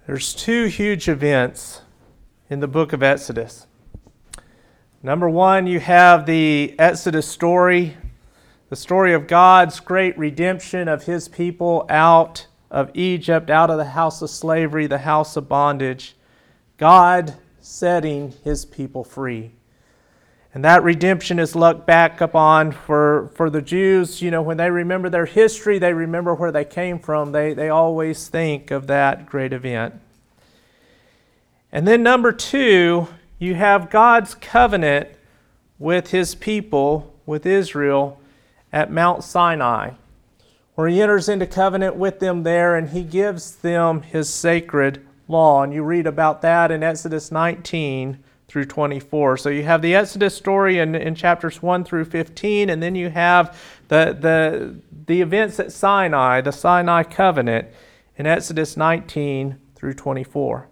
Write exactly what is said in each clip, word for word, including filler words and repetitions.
There's two huge events in the book of Exodus. Number one, you have the Exodus story, the story of God's great redemption of his people out of Egypt, out of the house of slavery, the house of bondage. God setting his people free. And that redemption is looked back upon for, for the Jews. You know, when they remember their history, they remember where they came from. They, they always think of that great event. And then number two, you have God's covenant with his people, with Israel, at Mount Sinai, where he enters into covenant with them there and he gives them his sacred law. And you read about that in Exodus nineteen through twenty-four. So you have the Exodus story in, in chapters one through fifteen, and then you have the, the, the events at Sinai, the Sinai covenant, in Exodus nineteen through twenty-four.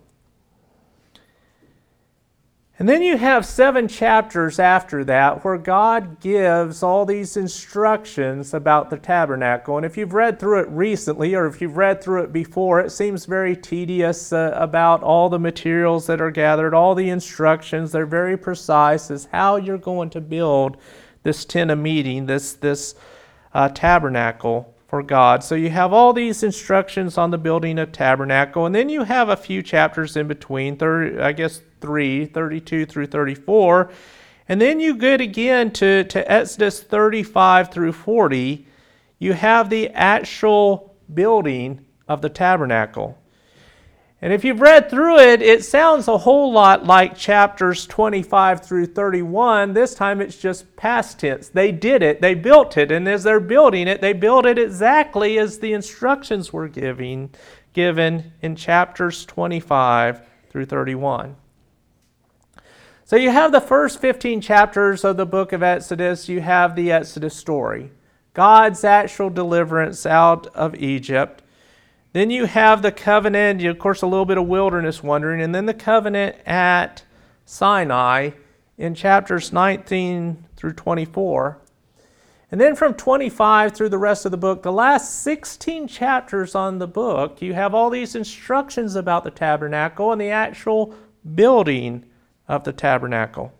And then you have seven chapters after that where God gives all these instructions about the tabernacle. And if you've read through it recently, or if you've read through it before, it seems very tedious uh, about all the materials that are gathered, all the instructions. They're very precise as how you're going to build this tent of meeting, this, this uh, tabernacle for God. So you have all these instructions on the building of tabernacle, and then you have a few chapters in between, thirty, I guess three, thirty-two through thirty-four, and then you get again to, to Exodus thirty-five through forty. You have the actual building of the tabernacle. And if you've read through it, it sounds a whole lot like chapters twenty-five through thirty-one. This time it's just past tense. They did it. They built it. And as they're building it, they built it exactly as the instructions were giving, given in chapters twenty-five through thirty-one. So you have the first fifteen chapters of the book of Exodus. You have the Exodus story, God's actual deliverance out of Egypt. Then you have the covenant, of course, a little bit of wilderness wandering, and then the covenant at Sinai in chapters nineteen through twenty-four. And then from twenty-five through the rest of the book, the last sixteen chapters on the book, you have all these instructions about the tabernacle and the actual building of the tabernacle.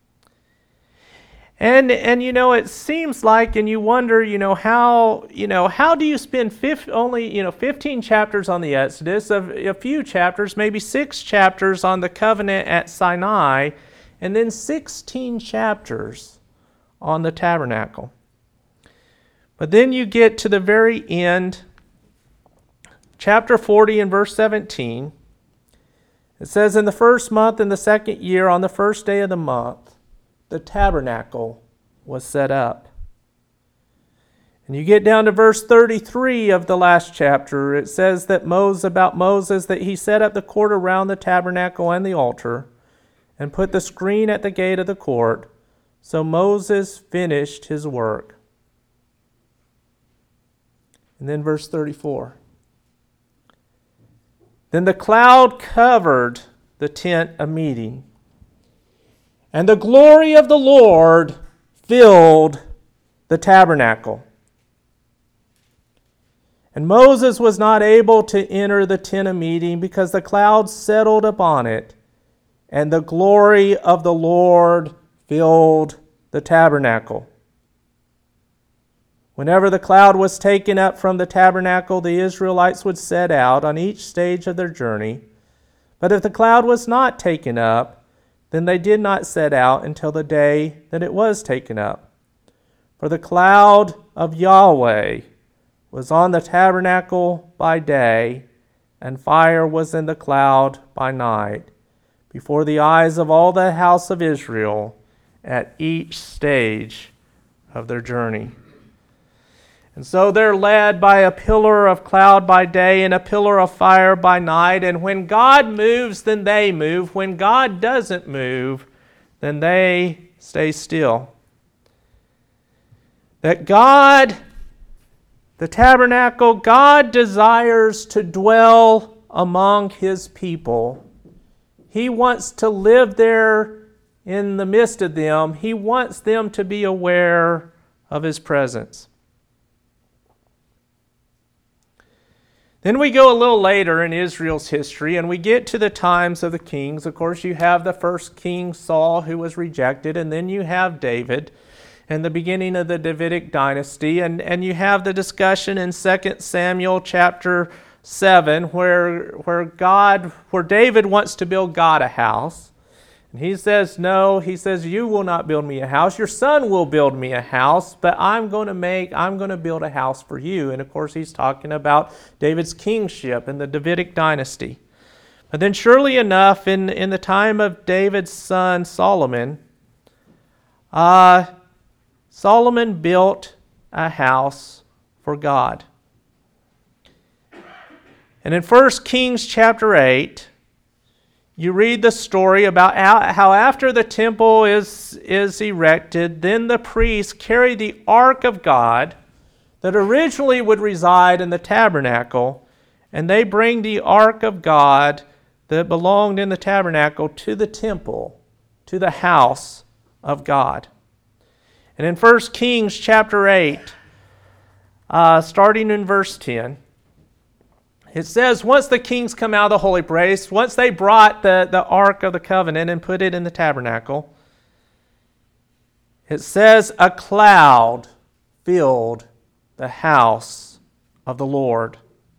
And, and you know, it seems like, and you wonder, you know, how, you know, how do you spend fifth, only, you know, fifteen chapters on the Exodus, a, a few chapters, maybe six chapters on the covenant at Sinai, and then sixteen chapters on the tabernacle. But then you get to the very end, chapter forty and verse seventeen. It says, in the first month in the second year, on the first day of the month, the tabernacle was set up. And you get down to verse thirty-three of the last chapter. It says that Moses, about Moses, that he set up the court around the tabernacle and the altar and put the screen at the gate of the court. So Moses finished his work. And then verse thirty-four. Then the cloud covered the tent of meeting, and the glory of the Lord filled the tabernacle. And Moses was not able to enter the tent of meeting because the cloud settled upon it, and the glory of the Lord filled the tabernacle. Whenever the cloud was taken up from the tabernacle, the Israelites would set out on each stage of their journey. But if the cloud was not taken up, then they did not set out until the day that it was taken up. For the cloud of Yahweh was on the tabernacle by day, and fire was in the cloud by night, before the eyes of all the house of Israel at each stage of their journey. And so they're led by a pillar of cloud by day and a pillar of fire by night. And when God moves, then they move. When God doesn't move, then they stay still. That God, the tabernacle, God desires to dwell among his people. He wants to live there in the midst of them. He wants them to be aware of his presence. Then we go a little later in Israel's history, and we get to the times of the kings. Of course, you have the first king, Saul, who was rejected, and then you have David, and the beginning of the Davidic dynasty, and, and you have the discussion in Second Samuel chapter seven, where, where God, where David wants to build God a house. And he says, no, he says, you will not build me a house. Your son will build me a house, but I'm going to make, I'm going to build a house for you. And of course, he's talking about David's kingship and the Davidic dynasty. But then surely enough, in, in the time of David's son Solomon, uh, Solomon built a house for God. And in First Kings chapter eight, you read the story about how after the temple is, is erected, then the priests carry the ark of God that originally would reside in the tabernacle, and they bring the ark of God that belonged in the tabernacle to the temple, to the house of God. And in First Kings chapter eight, uh, starting in verse ten, it says, once the kings come out of the holy place, once they brought the, the Ark of the Covenant and put it in the tabernacle, it says, a cloud filled the house of the Lord,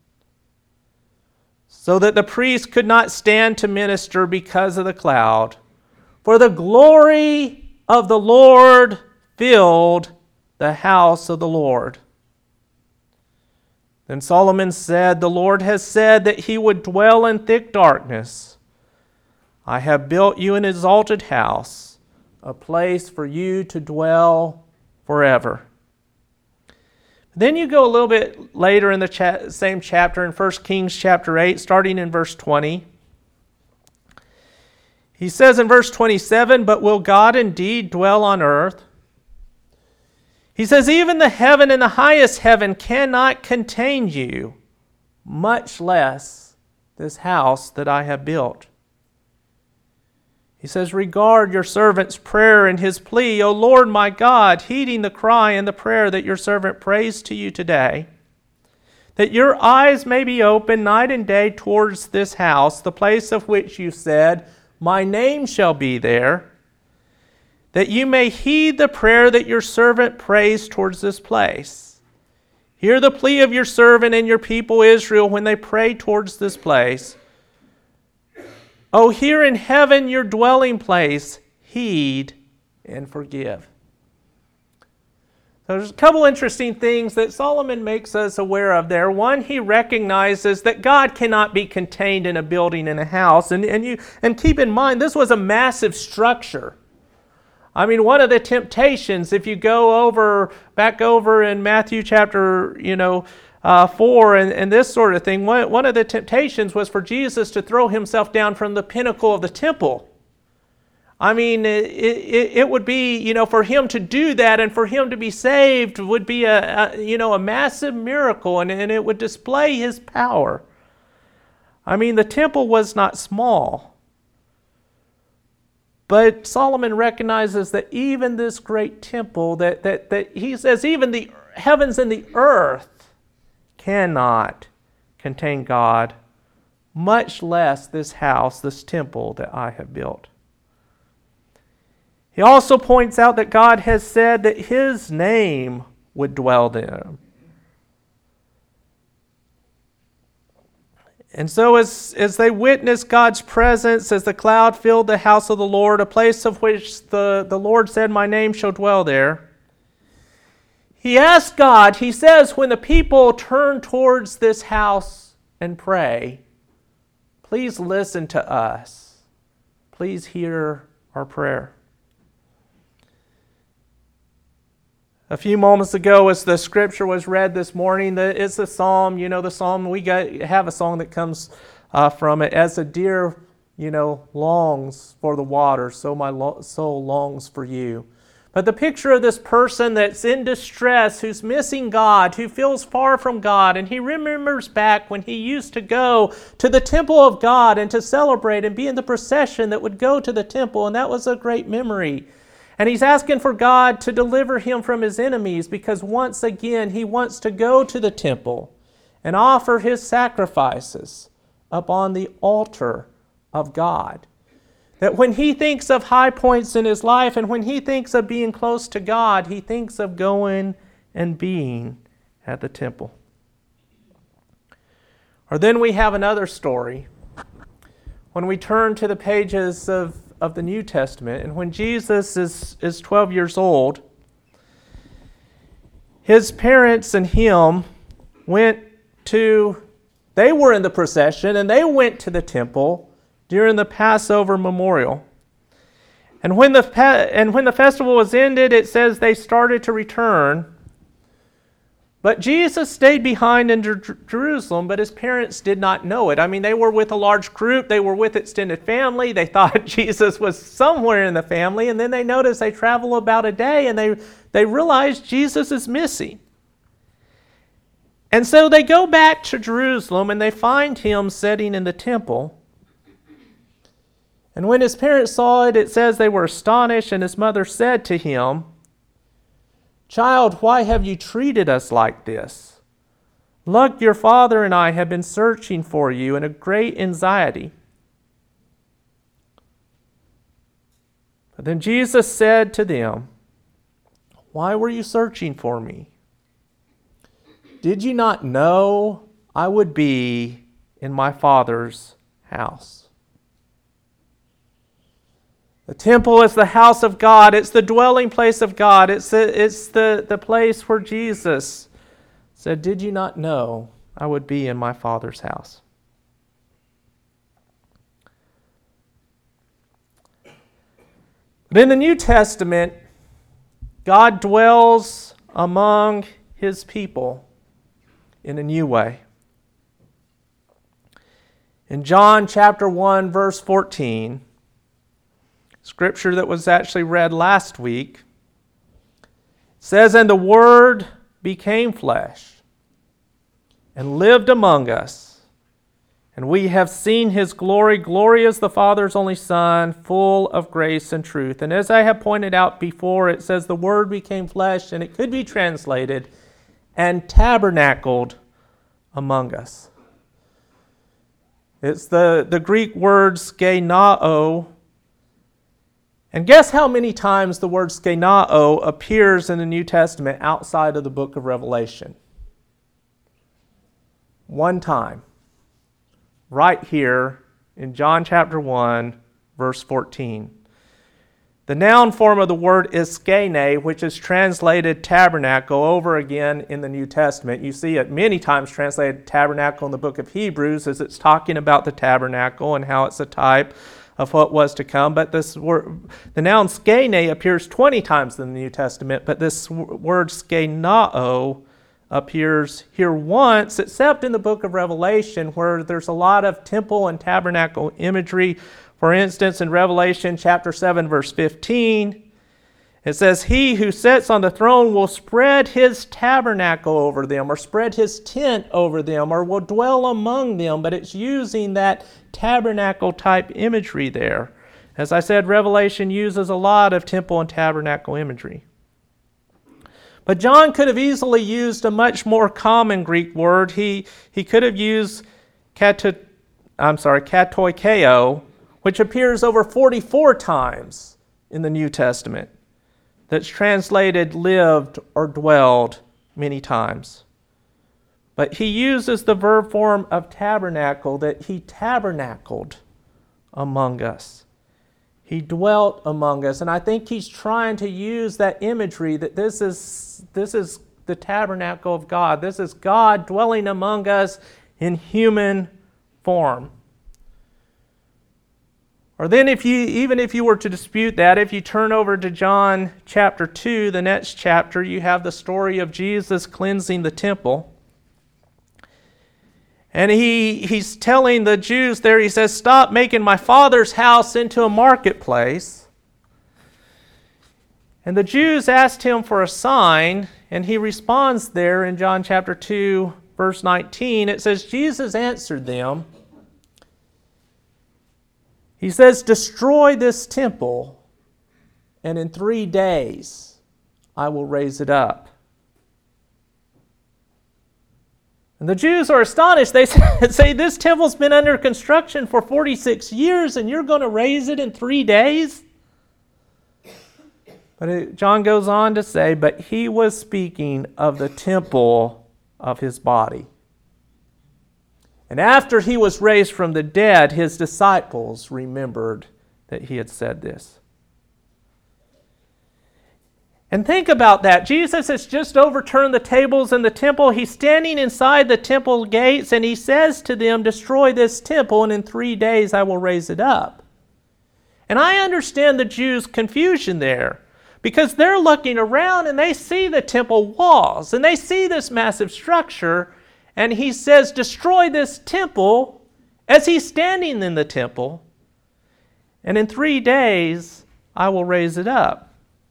so that the priest could not stand to minister because of the cloud. For the glory of the Lord filled the house of the Lord. Then Solomon said, the Lord has said that he would dwell in thick darkness. I have built you an exalted house, a place for you to dwell forever. Then you go a little bit later in the cha- same chapter, in First Kings chapter eight, starting in verse twenty. He says in verse twenty-seven, but will God indeed dwell on earth? He says, even the heaven and the highest heaven cannot contain you, much less this house that I have built. He says, regard your servant's prayer and his plea, O Lord my God, heeding the cry and the prayer that your servant prays to you today, that your eyes may be open night and day towards this house, the place of which you said, my name shall be there, that you may heed the prayer that your servant prays towards this place. Hear the plea of your servant and your people Israel when they pray towards this place. O hear in heaven your dwelling place, heed and forgive. So there's a couple interesting things that Solomon makes us aware of there. One, he recognizes that God cannot be contained in a building, in a house. And, and, you, and keep in mind, this was a massive structure. I mean, one of the temptations, if you go over, back over in Matthew chapter, you know, uh, four and, and this sort of thing, one, one of the temptations was for Jesus to throw himself down from the pinnacle of the temple. I mean, it, it, it would be, you know, for him to do that and for him to be saved would be a, a you know, a massive miracle, and, and it would display his power. I mean, the temple was not small. But Solomon recognizes that even this great temple, that, that, that he says even the heavens and the earth cannot contain God, much less this house, this temple that I have built. He also points out that God has said that his name would dwell there. And so as, as they witnessed God's presence, as the cloud filled the house of the Lord, a place of which the, the Lord said, my name shall dwell there, he asked God, he says, when the people turn towards this house and pray, please listen to us. Please hear our prayer. A few moments ago, as the scripture was read this morning, the, it's a psalm, you know, the psalm, we got, have a song that comes uh, from it. As a deer, you know, longs for the water, so my lo- soul longs for you. But the picture of this person that's in distress, who's missing God, who feels far from God, and he remembers back when he used to go to the temple of God and to celebrate and be in the procession that would go to the temple, and that was a great memory. And he's asking for God to deliver him from his enemies, because once again he wants to go to the temple and offer his sacrifices upon the altar of God. That when he thinks of high points in his life and when he thinks of being close to God, he thinks of going and being at the temple. Or then we have another story. When we turn to the pages of, of the New Testament, and when Jesus is, is twelve years old, his parents and him went to, they were in the procession, and they went to the temple during the Passover memorial. And when the, and when the festival was ended, it says they started to return. But Jesus stayed behind in Jer- Jerusalem, but his parents did not know it. I mean, they were with a large group. They were with extended family. They thought Jesus was somewhere in the family. And then they noticed they travel about a day, and they, they realized Jesus is missing. And so they go back to Jerusalem, and they find him sitting in the temple. And when his parents saw it, it says they were astonished, and his mother said to him, "Child, why have you treated us like this? Look, your father and I have been searching for you in a great anxiety." But then Jesus said to them, "Why were you searching for me? Did you not know I would be in my Father's house?" The temple is the house of God. It's the dwelling place of God. It's the, it's the, the place where Jesus said, "Did you not know I would be in my Father's house?" But in the New Testament, God dwells among his people in a new way. In John chapter one, verse fourteen, scripture that was actually read last week, says, "And the Word became flesh and lived among us, and we have seen his glory, glory as the Father's only Son, full of grace and truth." And as I have pointed out before, it says the Word became flesh, and it could be translated, "and tabernacled among us." It's the, the Greek word skenao. And guess how many times the word skenao appears in the New Testament outside of the book of Revelation? One time. Right here in John chapter one, verse fourteen. The noun form of the word is skene, which is translated tabernacle over again in the New Testament. You see it many times translated tabernacle in the book of Hebrews as it's talking about the tabernacle and how it's a type of what was to come. But this word, the noun skene, appears twenty times in the New Testament, but this word skenao appears here once, except in the book of Revelation, where there's a lot of temple and tabernacle imagery. For instance, in Revelation chapter seven, verse fifteen, it says, "He who sits on the throne will spread his tabernacle over them," or spread his tent over them, or will dwell among them. But it's using that tabernacle type imagery there. As I said, Revelation uses a lot of temple and tabernacle imagery. But John could have easily used a much more common Greek word. He, he could have used kato, I'm sorry, katoikeo, which appears over forty-four times in the New Testament. That's translated lived or dwelled many times. But he uses the verb form of tabernacle, that he tabernacled among us. He dwelt among us. And I think he's trying to use that imagery that this is, this is the tabernacle of God. This is God dwelling among us in human form. Or then if you, even if you were to dispute that, if you turn over to John chapter two, the next chapter, you have the story of Jesus cleansing the temple. And he, he's telling the Jews there, he says, "Stop making my Father's house into a marketplace." And the Jews asked him for a sign, and he responds there in John chapter two, verse nineteen. It says, Jesus answered them. He says, "Destroy this temple, and in three days I will raise it up." And the Jews are astonished. They say, this temple's been under construction for forty-six years and you're going to raise it in three days? But it, John goes on to say, but he was speaking of the temple of his body. And after he was raised from the dead, his disciples remembered that he had said this. And think about that. Jesus has just overturned the tables in the temple. He's standing inside the temple gates and he says to them, destroy this temple and in three days I will raise it up. And I understand the Jews' confusion there because they're looking around and they see the temple walls and they see this massive structure, and he says, destroy this temple as he's standing in the temple, and in three days I will raise it up.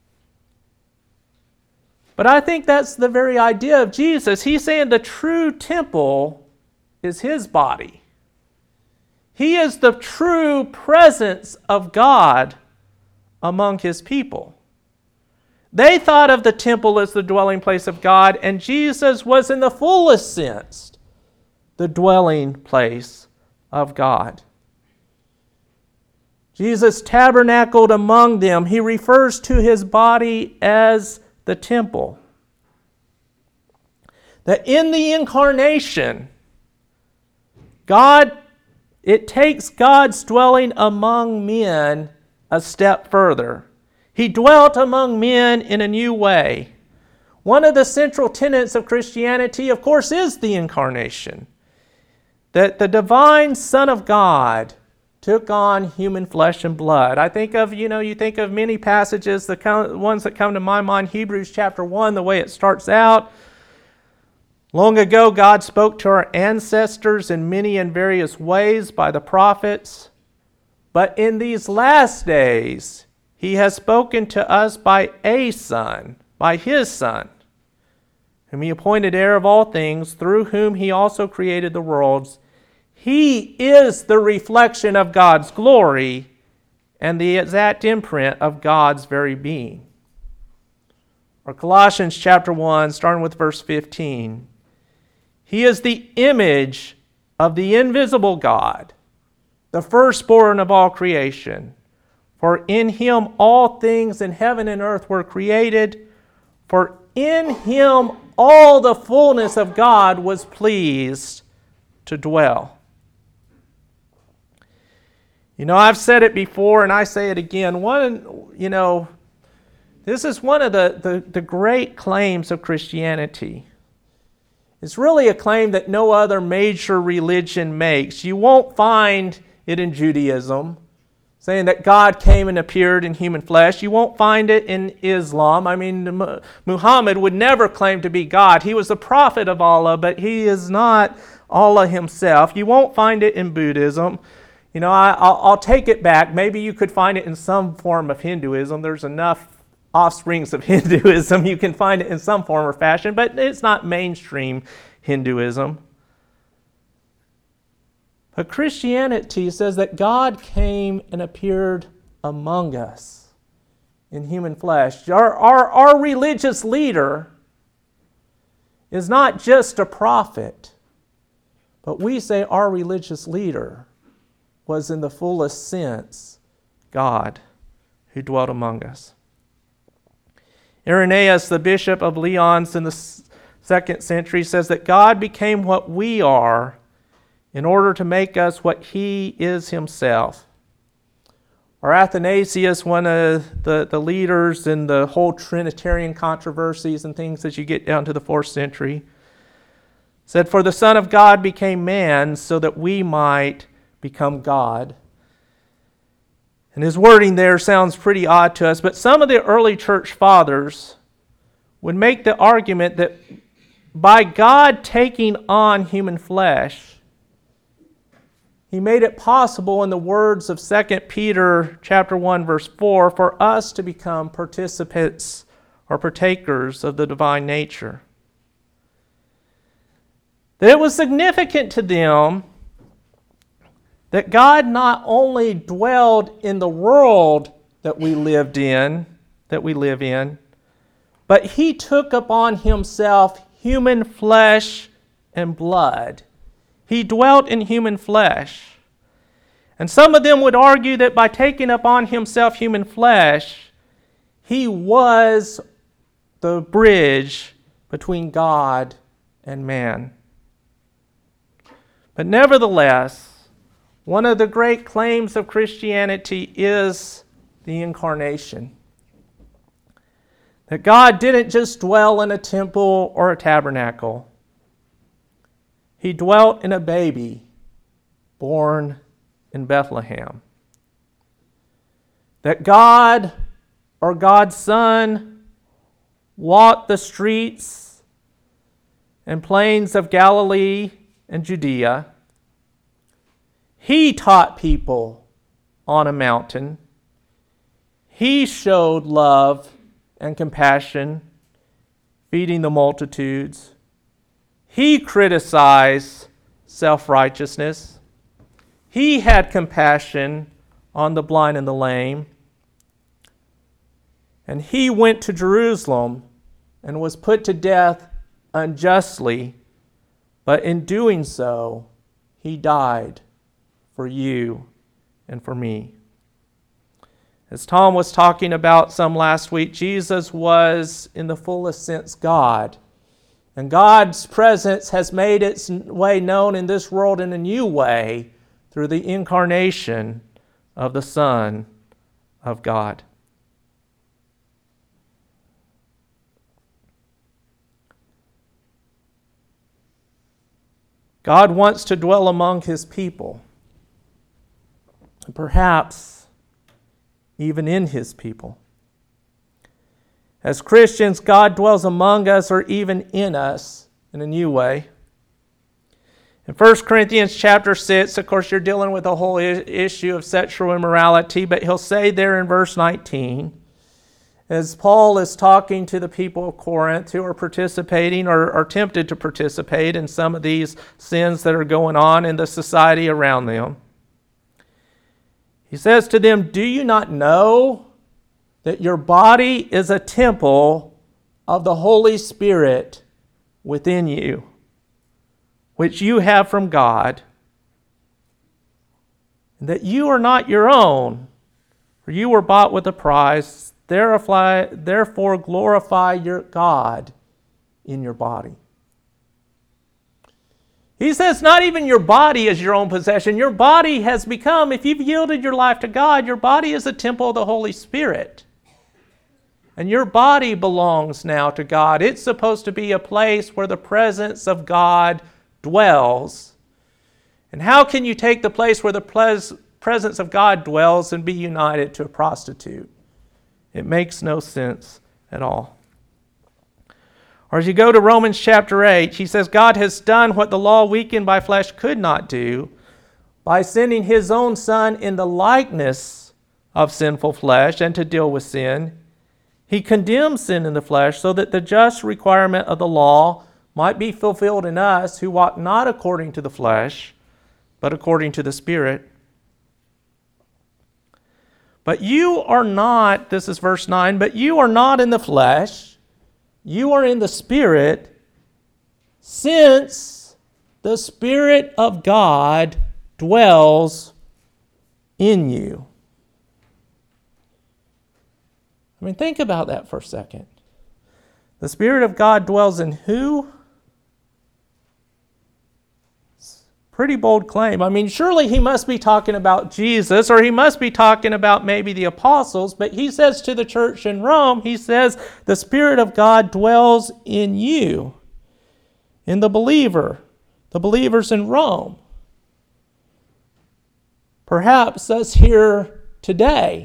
But I think that's the very idea of Jesus. He's saying the true temple is his body. He is the true presence of God among his people. They thought of the temple as the dwelling place of God, and Jesus was in the fullest sense the dwelling place of God. Jesus tabernacled among them. He refers to his body as the temple. That in the incarnation, God, it takes God's dwelling among men a step further. He dwelt among men in a new way. One of the central tenets of Christianity, of course, is the incarnation. That the divine Son of God took on human flesh and blood. I think of, you know, you think of many passages, the ones that come to my mind, Hebrews chapter one, the way it starts out. Long ago, God spoke to our ancestors in many and various ways by the prophets. But in these last days, he has spoken to us by a Son, by his Son, whom he appointed heir of all things, through whom he also created the worlds. He is the reflection of God's glory and the exact imprint of God's very being. Or Colossians chapter one, starting with verse fifteen. He is the image of the invisible God, the firstborn of all creation. For in him all things in heaven and earth were created. For in him all the fullness of God was pleased to dwell. You know, I've said it before and I say it again. One, you know, this is one of the, the, the great claims of Christianity. It's really a claim that no other major religion makes. You won't find it in Judaism, saying that God came and appeared in human flesh. You won't find it in Islam. I mean, Muhammad would never claim to be God. He was the prophet of Allah, but he is not Allah himself. You won't find it in Buddhism. You know, I, I'll, I'll take it back. Maybe you could find it in some form of Hinduism. There's enough offsprings of Hinduism. You can find it in some form or fashion, but it's not mainstream Hinduism. But Christianity says that God came and appeared among us in human flesh. Our, our, our religious leader is not just a prophet, but we say our religious leader was in the fullest sense God who dwelt among us. Irenaeus, the bishop of Lyons in the second century, says that God became what we are in order to make us what he is himself. Or Athanasius, one of the, the leaders in the whole Trinitarian controversies and things as you get down to the fourth century, said, for the Son of God became man so that we might become God. And his wording there sounds pretty odd to us, but some of the early church fathers would make the argument that by God taking on human flesh, he made it possible, in the words of Second Peter chapter one, verse four, for us to become participants or partakers of the divine nature. That it was significant to them that God not only dwelled in the world that we lived in, that we live in, but he took upon himself human flesh and blood. He dwelt in human flesh. And some of them would argue that by taking upon himself human flesh, he was the bridge between God and man. But nevertheless, one of the great claims of Christianity is the incarnation. That God didn't just dwell in a temple or a tabernacle. He dwelt in a baby born in Bethlehem. That God, or God's Son, walked the streets and plains of Galilee and Judea. He taught people on a mountain. He showed love and compassion, feeding the multitudes. He criticized self-righteousness. He had compassion on the blind and the lame. And he went to Jerusalem and was put to death unjustly, but in doing so, he died for you and for me. As Tom was talking about some last week, Jesus was, in the fullest sense, God. And God's presence has made its way known in this world in a new way through the incarnation of the Son of God. God wants to dwell among his people, and perhaps even in his people. As Christians, God dwells among us or even in us in a new way. In First Corinthians chapter six, of course, you're dealing with the whole issue of sexual immorality, but he'll say there in verse nineteen, as Paul is talking to the people of Corinth who are participating or are tempted to participate in some of these sins that are going on in the society around them. He says to them, "Do you not know that your body is a temple of the Holy Spirit within you, which you have from God, and that you are not your own, for you were bought with a price. Therefore glorify your God in your body." He says not even your body is your own possession. Your body has become, if you've yielded your life to God, your body is a temple of the Holy Spirit. And your body belongs now to God. It's supposed to be a place where the presence of God dwells. And how can you take the place where the pres- presence of God dwells and be united to a prostitute? It makes no sense at all. Or as you go to Romans chapter eight, he says, God has done what the law weakened by flesh could not do by sending his own Son in the likeness of sinful flesh and to deal with sin. He condemned sin in the flesh so that the just requirement of the law might be fulfilled in us who walk not according to the flesh, but according to the Spirit. But you are not, this is verse nine, but you are not in the flesh, you are in the Spirit, since the Spirit of God dwells in you. I mean, think about that for a second. The Spirit of God dwells in who? Pretty bold claim. I mean, surely he must be talking about Jesus, or he must be talking about maybe the apostles, but he says to the church in Rome, he says, the Spirit of God dwells in you, in the believer, the believers in Rome. Perhaps us here today.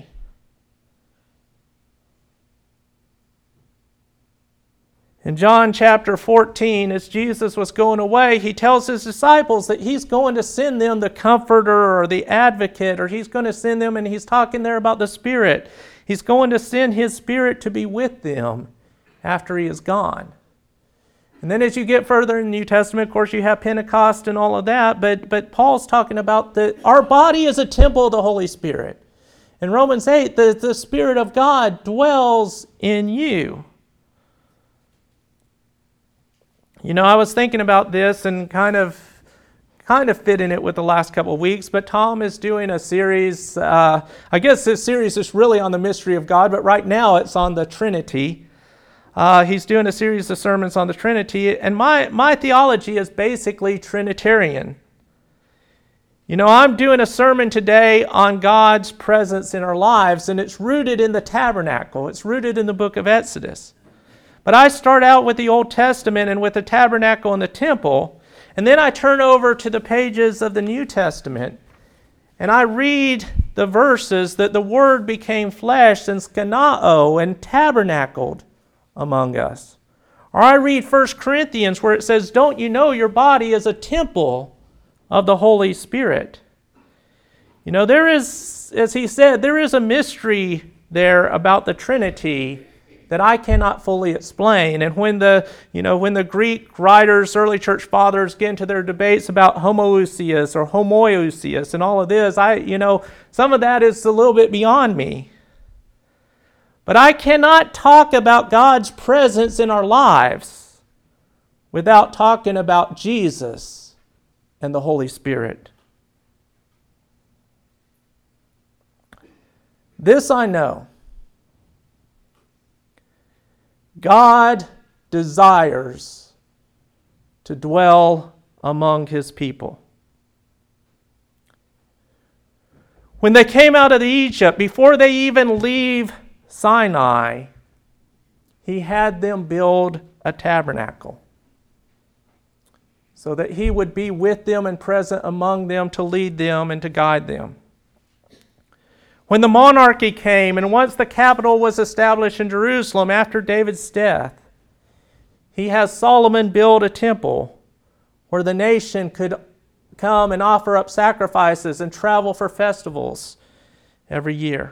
In John chapter fourteen, as Jesus was going away, he tells his disciples that he's going to send them the Comforter or the Advocate, or he's going to send them, and he's talking there about the Spirit. He's going to send his Spirit to be with them after he is gone. And then as you get further in the New Testament, of course, you have Pentecost and all of that, but, but Paul's talking about that our body is a temple of the Holy Spirit. In Romans eight, the, the Spirit of God dwells in you. You know, I was thinking about this and kind of kind of fitting it with the last couple of weeks, but Tom is doing a series, uh, I guess this series is really on the mystery of God, but right now it's on the Trinity. Uh, he's doing a series of sermons on the Trinity, and my, my theology is basically Trinitarian. You know, I'm doing a sermon today on God's presence in our lives, and it's rooted in the tabernacle. It's rooted in the book of Exodus. But I start out with the Old Testament and with the tabernacle and the temple, and then I turn over to the pages of the New Testament, and I read the verses that the Word became flesh and skenao and tabernacled among us. Or I read First Corinthians where it says, "Don't you know your body is a temple of the Holy Spirit?" You know, there is, as he said, there is a mystery there about the Trinity that I cannot fully explain. And when the, you know, when the Greek writers, early church fathers get into their debates about homoousios or homoousios and all of this, I, you know, some of that is a little bit beyond me. But I cannot talk about God's presence in our lives without talking about Jesus and the Holy Spirit. This I know. God desires to dwell among His people. When they came out of Egypt, before they even leave Sinai, He had them build a tabernacle so that He would be with them and present among them to lead them and to guide them. When the monarchy came, and once the capital was established in Jerusalem after David's death, He has Solomon build a temple where the nation could come and offer up sacrifices and travel for festivals every year.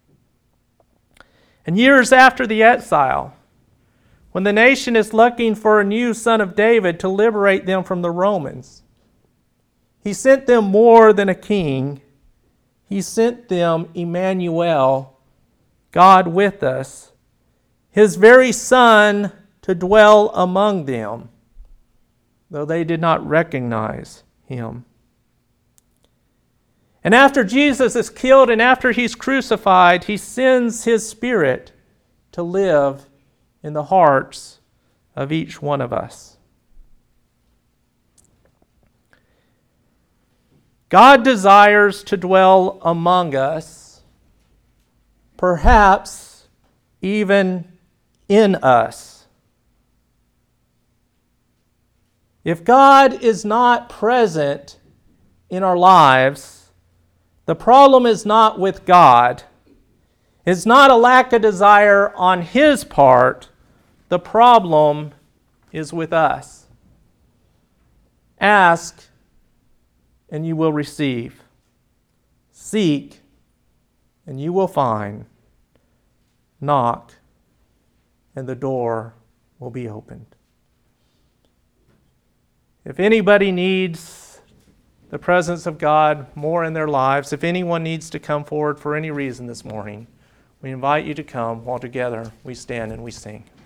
And years after the exile, when the nation is looking for a new son of David to liberate them from the Romans, He sent them more than a king. He sent them Emmanuel, God with us, His very Son to dwell among them, though they did not recognize Him. And after Jesus is killed and after He's crucified, He sends His Spirit to live in the hearts of each one of us. God desires to dwell among us, perhaps even in us. If God is not present in our lives, the problem is not with God. It's not a lack of desire on His part. The problem is with us. Ask, and you will receive. Seek, and you will find. Knock, and the door will be opened. If anybody needs the presence of God more in their lives, if anyone needs to come forward for any reason this morning, we invite you to come while together we stand and we sing.